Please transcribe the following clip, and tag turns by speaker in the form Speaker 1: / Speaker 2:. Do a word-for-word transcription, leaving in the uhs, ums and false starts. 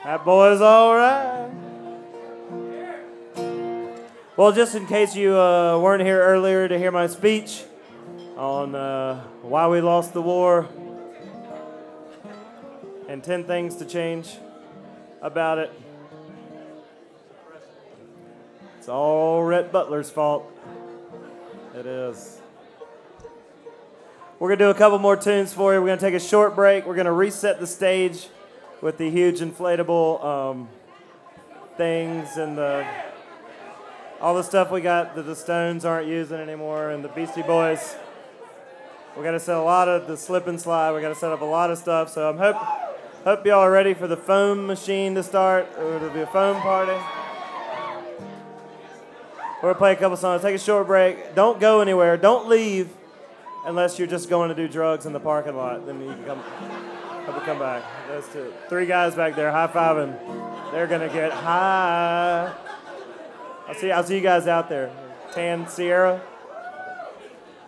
Speaker 1: That boy's all right. Well, just in case you uh, weren't here earlier to hear my speech on uh, why we lost the war and ten things to change about it, it's all Rhett Butler's fault. It is. We're going to do a couple more tunes for you. We're going to take a short break. We're going to reset the stage with the huge inflatable um, things and the all the stuff we got that the Stones aren't using anymore and the Beastie Boys. We got to set a lot of the slip and slide. We got to set up a lot of stuff. So I'm hope hope y'all are ready for the foam machine to start. It'll be a foam party. We're going to play a couple songs. Take a short break. Don't go anywhere. Don't leave unless you're just going to do drugs in the parking lot. Then you can come, come, come back. Those two. Three guys back there high-fiving. They're going to get high. I'll see, I'll see you guys out there. Tan Sierra.